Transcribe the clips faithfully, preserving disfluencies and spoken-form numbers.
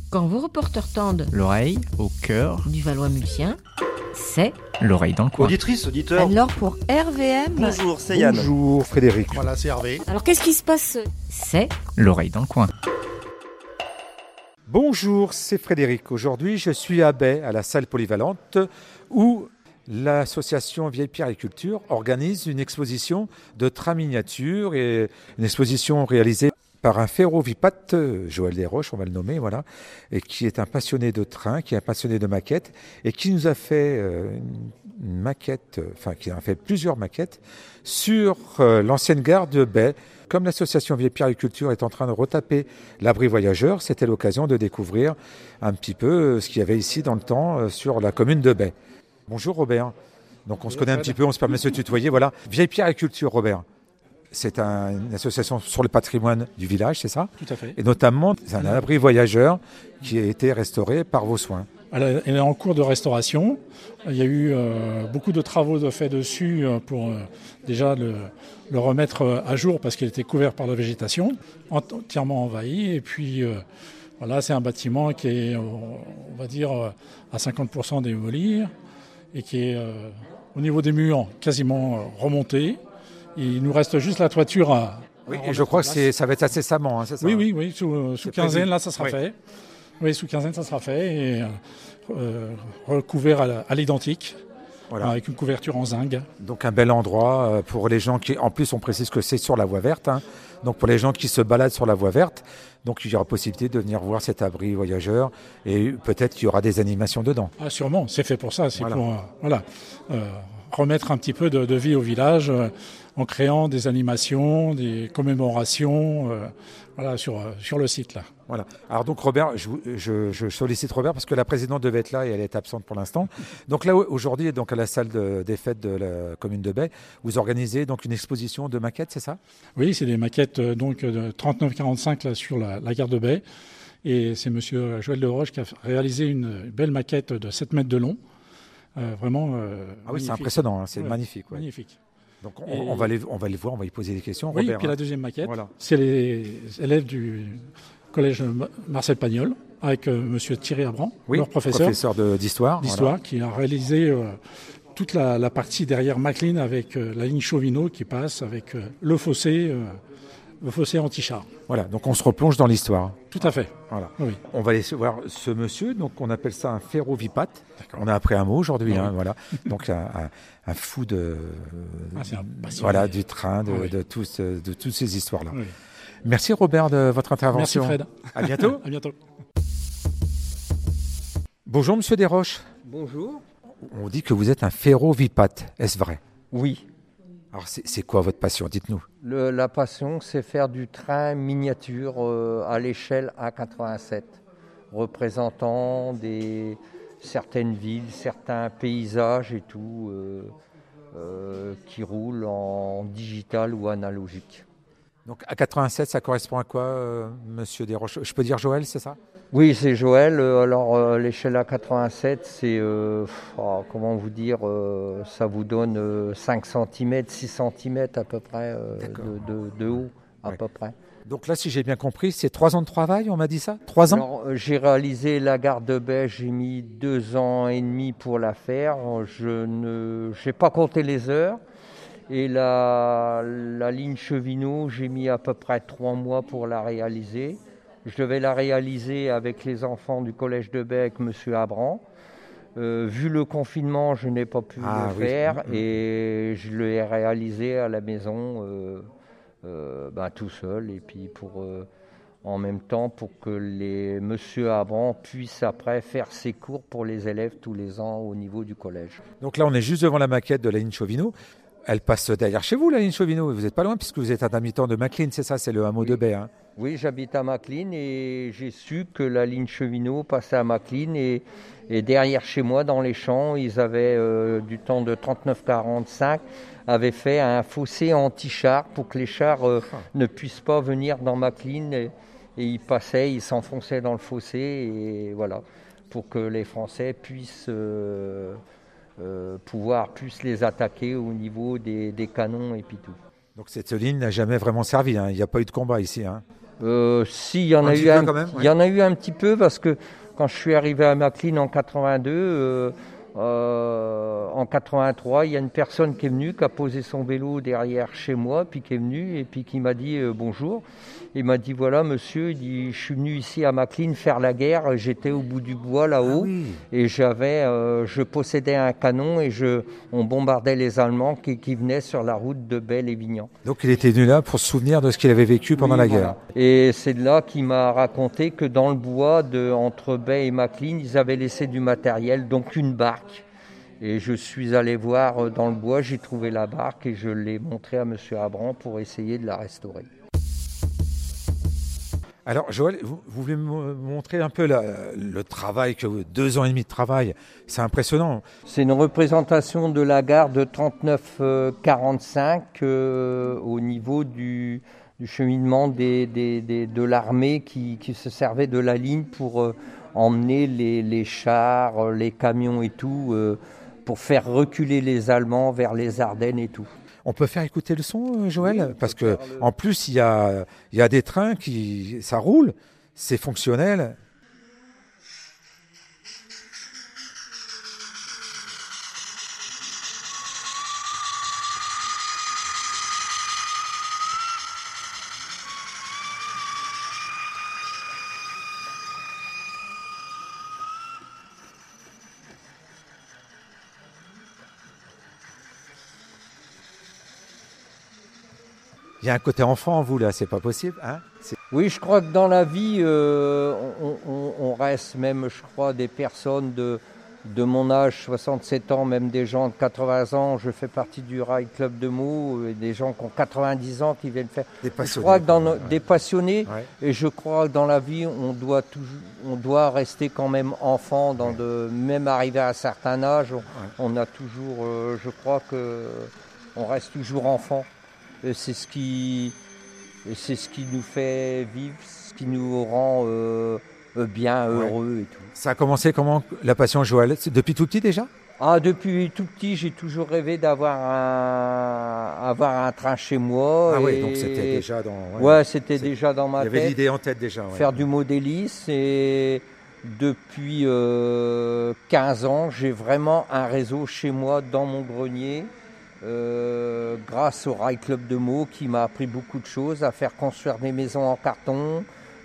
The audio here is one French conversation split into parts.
Quand vos reporters tendent l'oreille au cœur du Valois-Mulsien, c'est l'oreille dans le coin. Auditrice, auditeur. alors pour R V M. Bonjour, c'est Yann. Bonjour Frédéric. Voilà, c'est Hervé. Alors qu'est-ce qui se passe? C'est L'oreille dans le coin. Bonjour, c'est Frédéric. Aujourd'hui, je suis à Baie, à la salle polyvalente, où l'association Vieille Pierre et Culture organise une exposition de trains miniatures et une exposition réalisée par un ferrovipat, Joël Desroches, on va le nommer, voilà, et qui est un passionné de trains, qui est un passionné de maquettes, et qui nous a fait euh, une maquette, enfin qui a fait plusieurs maquettes sur euh, l'ancienne gare de Baie. Comme l'association Vieille Pierre et Culture est en train de retaper l'abri voyageur, c'était l'occasion de découvrir un petit peu ce qu'il y avait ici dans le temps sur la commune de Baie. Bonjour Robert. Donc on se connaît un petit peu, on se permet de se tutoyer. Voilà. Vieille Pierre et Culture, Robert. C'est un, une association sur le patrimoine du village, c'est ça? Tout à fait. Et notamment, c'est un abri voyageur qui a été restauré par vos soins. Elle est en cours de restauration. Il y a eu euh, beaucoup de travaux de fait dessus pour euh, déjà le, le remettre à jour parce qu'il était couvert par la végétation, entièrement envahi. Et puis euh, voilà, c'est un bâtiment qui est, on va dire, à cinquante pour cent démoli et qui est euh, au niveau des murs quasiment remonté. Il nous reste juste la toiture à... Oui, à et je crois que c'est, ça va être incessamment, hein, c'est ça? Oui, oui, oui, sous, sous quinzaine, prévu. Là, ça sera oui. fait. Oui, sous quinzaine, ça sera fait et euh, recouvert à, la, à l'identique, voilà. Avec une couverture en zinc. Donc un bel endroit pour les gens qui, en plus on précise que c'est sur la voie verte, hein. Donc pour les gens qui se baladent sur la voie verte, donc il y aura possibilité de venir voir cet abri voyageur et peut-être qu'il y aura des animations dedans. Ah sûrement, c'est fait pour ça, c'est voilà. pour euh, voilà, euh, remettre un petit peu de, de vie au village euh, en créant des animations, des commémorations euh, voilà, sur, euh, sur le site là. Voilà. Alors donc Robert, je, je, je sollicite Robert parce que la présidente devait être là et elle est absente pour l'instant. Donc là aujourd'hui, donc à la salle de, des fêtes de la commune de Baie, vous organisez donc une exposition de maquettes, c'est ça? Oui, c'est des maquettes donc de trente-neuf quarante-cinq là sur la, la gare de Baie et c'est Monsieur Joël Desroches qui a réalisé une belle maquette de sept mètres de long, euh, vraiment. Euh, ah oui, magnifique. C'est impressionnant, hein, c'est ouais, magnifique. Ouais. Magnifique. Donc on, et... on va les, on va les voir, on va y poser des questions. Oui, Robert, et puis hein. La deuxième maquette, voilà. C'est les élèves du collège Marcel Pagnol, avec euh, Monsieur Thierry Abran, oui, leur professeur, professeur de, d'histoire, d'histoire voilà. Qui a réalisé euh, toute la, la partie derrière Maclean avec euh, la ligne Chauvinot qui passe avec euh, le fossé, euh, le fossé anti-char. Voilà, donc on se replonge dans l'histoire. Tout à fait. Voilà. Oui. On va aller voir ce monsieur, donc on appelle ça un ferrovipat. D'accord. On a appris un mot aujourd'hui, oui. hein, voilà. Donc un, un, un fou de, ah, c'est un voilà, du train, de, ah, oui. de, tous, de toutes ces histoires-là. Oui. Merci Robert de votre intervention. Merci Fred. À bientôt. À bientôt. Bonjour Monsieur Desroches. Bonjour. On dit que vous êtes un ferrovipat, est-ce vrai? Oui. Alors c'est, c'est quoi votre passion? Dites-nous. Le, la passion, c'est faire du train miniature euh, à l'échelle A quatre-vingt-sept, représentant des, certaines villes, certains paysages et tout, euh, euh, qui roulent en digital ou analogique. Donc A quatre-vingt-sept, ça correspond à quoi, euh, Monsieur Desroches? Je peux dire Joël, c'est ça? Oui, c'est Joël. Alors euh, l'échelle A quatre-vingt-sept, c'est, euh, oh, comment vous dire, euh, ça vous donne euh, cinq centimètres, six centimètres à peu près euh, de, de, de haut, à ouais. peu près. Donc là, si j'ai bien compris, c'est trois ans de travail, on m'a dit ça? Trois ans? Alors, euh, j'ai réalisé la gare de Baie, j'ai mis deux ans et demi pour la faire. Je ne, j'ai pas compté les heures. Et la, la ligne Chauvinot, j'ai mis à peu près trois mois pour la réaliser. Je devais la réaliser avec les enfants du collège de Baie, avec M. Abran. Euh, vu le confinement, je n'ai pas pu ah, le oui. faire mmh. et je l'ai réalisé à la maison euh, euh, bah, tout seul. Et puis pour, euh, en même temps pour que les M. Abran puisse après faire ses cours pour les élèves tous les ans au niveau du collège. Donc là, on est juste devant la maquette de la ligne Chauvinot. Elle passe derrière chez vous, la ligne Chauvinot. Vous n'êtes pas loin puisque vous êtes intermittent de Maclean, c'est ça, c'est le hameau oui. de Baie. Hein. Oui, j'habite à Maclean et j'ai su que la ligne Chauvinot passait à Maclean. Et, et derrière chez moi, dans les champs, ils avaient, euh, du temps de trente-neuf quarante-cinq, avaient fait un fossé anti-char pour que les chars euh, ah. ne puissent pas venir dans Maclean. Et, et ils passaient, ils s'enfonçaient dans le fossé. Et voilà, pour que les Français puissent... Euh, Euh, pouvoir plus les attaquer au niveau des, des canons et puis tout. Donc cette ligne n'a jamais vraiment servi, hein. Il n'y a pas eu de combat ici. Hein. euh, Si, il y en un a eu un, quand même, il y en a eu un petit peu parce que quand je suis arrivé à Maclean en quatre-vingt-deux, euh, euh, en quatre-vingt-trois, il y a une personne qui est venue, qui a posé son vélo derrière chez moi, puis qui est venue et puis qui m'a dit euh, bonjour. Il m'a dit voilà monsieur, il dit, je suis venu ici à Maclean faire la guerre, j'étais au bout du bois là-haut. Ah oui. Et j'avais, euh, je possédais un canon et je, on bombardait les Allemands qui, qui venaient sur la route de Belle-et-Vignan. Donc il était venu là pour se souvenir de ce qu'il avait vécu pendant Oui, la voilà. guerre. Et c'est de là qu'il m'a raconté que dans le bois, de, entre Baie et Maclean, ils avaient laissé du matériel, donc une barque. Et je suis allé voir dans le bois, j'ai trouvé la barque et je l'ai montrée à monsieur Abran pour essayer de la restaurer. Alors Joël, vous, vous voulez me montrer un peu la, le travail, que deux ans et demi de travail, c'est impressionnant. C'est une représentation de la gare de trente-neuf quarante-cinq euh, au niveau du, du cheminement des, des, des, de l'armée qui, qui se servait de la ligne pour euh, emmener les, les chars, les camions et tout, euh, pour faire reculer les Allemands vers les Ardennes et tout. On peut faire écouter le son, Joël, oui, parce que le... en plus il y a, il y a des trains qui, ça roule, c'est fonctionnel. Il y a un côté enfant en vous là, c'est pas possible, hein? C'est... Oui, je crois que dans la vie, euh, on, on, on reste même, je crois, des personnes de, de mon âge, soixante-sept ans, même des gens de quatre-vingts ans. Je fais partie du Rail Club de Meaux, et des gens qui ont quatre-vingt-dix ans qui viennent faire. Des passionnés. Je crois que dans nos, ouais. des passionnés, Ouais. Et je crois que dans la vie, on doit toujours, on doit rester quand même enfant, dans ouais. de, même arrivé à un certain âge, on, ouais. on a toujours, euh, je crois que on reste toujours enfant. Et c'est ce qui, c'est ce qui nous fait vivre, ce qui nous rend euh, bien heureux ouais. et tout. Ça a commencé comment la passion Joël? C'est depuis tout petit déjà? Ah, depuis tout petit, j'ai toujours rêvé d'avoir un, avoir un train chez moi. Ah et... oui, donc c'était déjà dans. Ouais, ouais c'était c'est... déjà dans ma tête. Il y avait l'idée en tête déjà. Ouais. Faire du modélisme et depuis euh, quinze ans, j'ai vraiment un réseau chez moi dans mon grenier. Euh, grâce au Rail Club de Meaux qui m'a appris beaucoup de choses, à faire construire des maisons en carton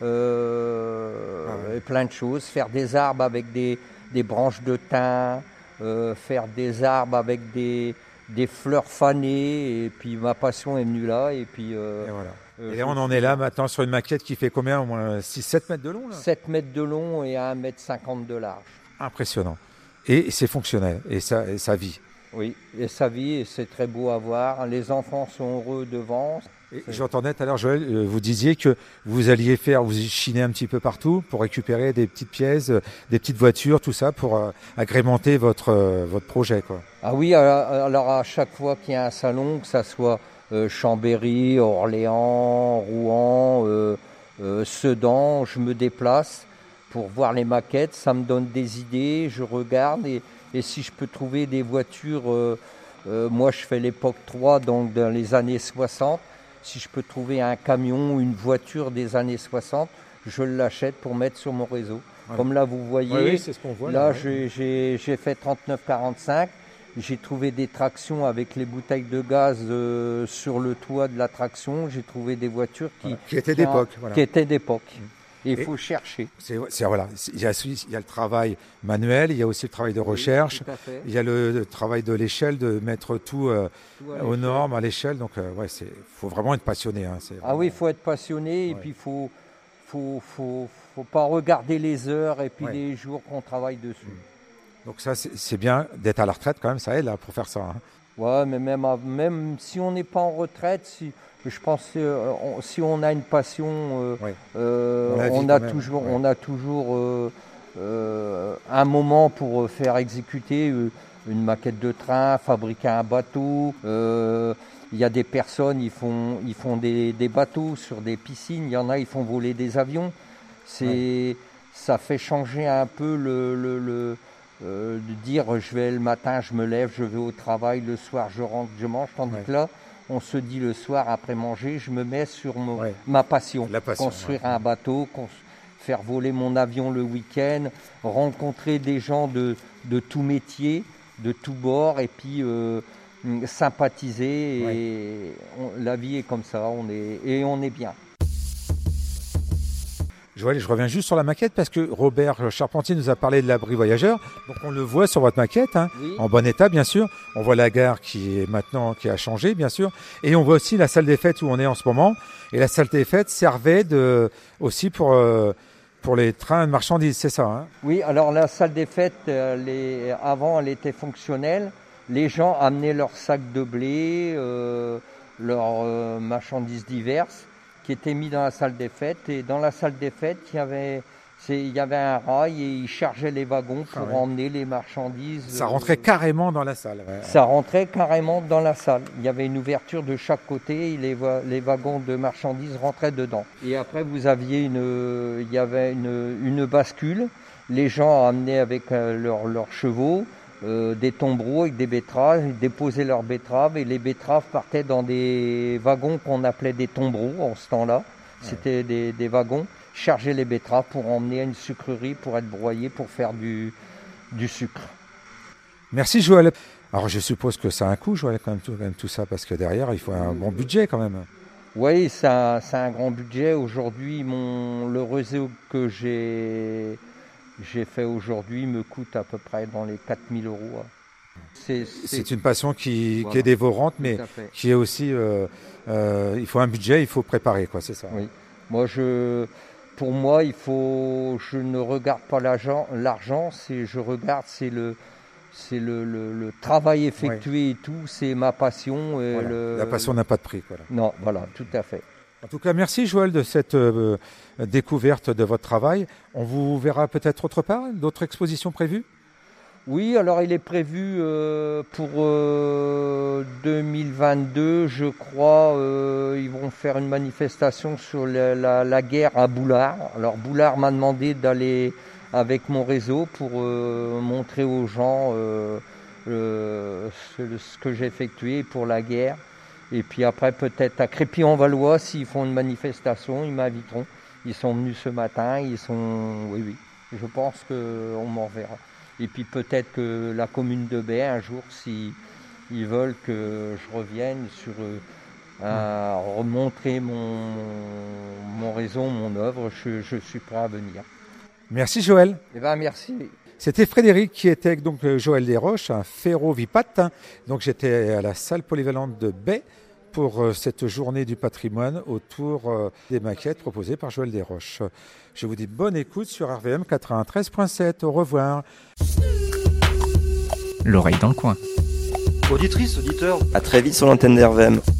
euh, ah ouais. et plein de choses, faire des arbres avec des, des branches de thym, euh, faire des arbres avec des, des fleurs fanées, et puis ma passion est venue là et puis euh, et, voilà. euh, et là on en est là maintenant sur une maquette qui fait combien, au moins six sept mètres de long là? sept mètres de long et un mètre cinquante de large. Impressionnant, et c'est fonctionnel et ça, et ça vit. Oui, et ça vit et c'est très beau à voir. Les enfants sont heureux devant. Et j'entendais tout à l'heure, Joël, euh, vous disiez que vous alliez faire, vous chinez un petit peu partout pour récupérer des petites pièces, euh, des petites voitures, tout ça pour euh, agrémenter votre, euh, votre projet, quoi. Ah oui, alors, alors à chaque fois qu'il y a un salon, que ça soit euh, Chambéry, Orléans, Rouen, euh, euh, Sedan, je me déplace pour voir les maquettes. Ça me donne des idées, je regarde et Et si je peux trouver des voitures, euh, euh, moi je fais l'époque trois, donc dans les années soixante, si je peux trouver un camion ou une voiture des années soixante, je l'achète pour mettre sur mon réseau. Voilà. Comme là vous voyez, oui, oui, c'est ce qu'on voit, là, là j'ai, j'ai, j'ai fait trente-neuf quarante-cinq, j'ai trouvé des tractions avec les bouteilles de gaz euh, sur le toit de la traction, j'ai trouvé des voitures qui, voilà. qui étaient qui d'époque. A, voilà. Qui étaient d'époque. Mmh. Il faut chercher. C'est, c'est, voilà, il, y a, il y a le travail manuel, il y a aussi le travail de recherche, oui, il y a le, le travail de l'échelle, de mettre tout, euh, tout aux normes, à l'échelle. Donc, euh, ouais, c'est, faut vraiment être passionné. Hein, c'est vraiment... Ah oui, il faut être passionné, ouais. Et puis il faut, faut, faut, faut pas regarder les heures et puis ouais. les jours qu'on travaille dessus. Donc ça, c'est, c'est bien d'être à la retraite quand même, ça aide là, pour faire ça. Hein. Ouais, mais même, même si on n'est pas en retraite, si... Je pense que euh, on, si on a une passion, euh, oui. euh, on, a toujours, ouais. on a toujours euh, euh, un moment pour faire exécuter euh, une maquette de train, fabriquer un bateau. Euh, il y a des personnes, ils font, ils font des, des bateaux sur des piscines. Il y en a, ils font voler des avions. C'est, ouais. Ça fait changer un peu le, le, le euh, de dire je vais le matin, je me lève, je vais au travail, le soir je rentre, je mange. Tandis ouais. que là, on se dit le soir après manger, je me mets sur mon, Ouais. ma passion. La passion, Construire ouais. un bateau, cons- faire voler mon avion le week-end, rencontrer des gens de, de tout métier, de tout bord, et puis euh, sympathiser. Ouais. Et on- la vie est comme ça, on est, et on est bien. Joël, je reviens juste sur la maquette parce que Robert Charpentier nous a parlé de l'abri voyageur. Donc on le voit sur votre maquette, hein, Oui. en bon état bien sûr. On voit la gare qui est maintenant qui a changé bien sûr, et on voit aussi la salle des fêtes où on est en ce moment. Et la salle des fêtes servait de aussi pour euh, pour les trains de marchandises, c'est ça, hein? Oui, alors la salle des fêtes, euh, les- avant, elle était fonctionnelle. Les gens amenaient leurs sacs de blé, euh, leurs euh, marchandises diverses, qui étaient mis dans la salle des fêtes. Et dans la salle des fêtes, il y avait, c'est, il y avait un rail et ils chargeaient les wagons pour Ah ouais. emmener les marchandises. Ça euh, rentrait carrément dans la salle. Ouais. Ça rentrait carrément dans la salle. Il y avait une ouverture de chaque côté et les, wa- les wagons de marchandises rentraient dedans. Et après, vous aviez une, il y avait une, une bascule. Les gens amenaient avec euh, leurs leurs chevaux euh, des tombereaux avec des betteraves, ils déposaient leurs betteraves et les betteraves partaient dans des wagons qu'on appelait des tombereaux en ce temps-là. C'était des, des wagons, charger les betteraves pour emmener à une sucrerie pour être broyées pour faire du, du sucre. Merci Joël. Alors je suppose que ça a un coût, Joël, quand même tout, quand même tout ça, parce que derrière il faut un bon budget quand même. Oui, c'est un, c'est un grand budget. Aujourd'hui, mon, le réseau que j'ai, j'ai fait aujourd'hui me coûte à peu près dans les quatre mille euros. C'est, c'est- C'est une passion qui, qui Voilà. est dévorante, mais tout à fait. qui est aussi, euh, euh, il faut un budget, il faut préparer, quoi, c'est ça. Oui. Moi, je, pour moi, il faut, je ne regarde pas l'argent, l'argent, c'est, je regarde, c'est le, c'est le, le, le travail effectué et tout, c'est ma passion. Et Voilà. le, La passion n'a pas de prix, quoi. là. Non, voilà, tout à fait. En tout cas, merci Joël de cette euh, découverte de votre travail. On vous verra peut-être autre part, d'autres expositions prévues? Oui, alors il est prévu euh, pour euh, deux mille vingt-deux, je crois, euh, ils vont faire une manifestation sur la, la- la guerre à Boulard. Alors Boulard m'a demandé d'aller avec mon réseau pour euh, montrer aux gens euh, euh, ce, ce que j'ai effectué pour la guerre. Et puis après peut-être à Crépy-en-Valois, s'ils font une manifestation, ils m'inviteront. Ils sont venus ce matin, ils sont... Oui, oui, je pense qu'on m'en reverra. Et puis peut-être que la commune de Baie, un jour, s'ils ils veulent que je revienne sur euh, à remontrer mon, mon réseau, mon œuvre, je, je suis prêt à venir. Merci Joël. Eh bien, merci. C'était Frédéric qui était avec donc Joël Desroches, un ferro-vipat. Donc j'étais à la salle polyvalente de Baie pour euh, cette journée du patrimoine autour euh, des maquettes proposées par Joël Desroches. Je vous dis bonne écoute sur R V M quatre-vingt-treize point sept. Au revoir. L'oreille dans le coin. Auditrice, auditeur, À très vite sur l'antenne d'R V M.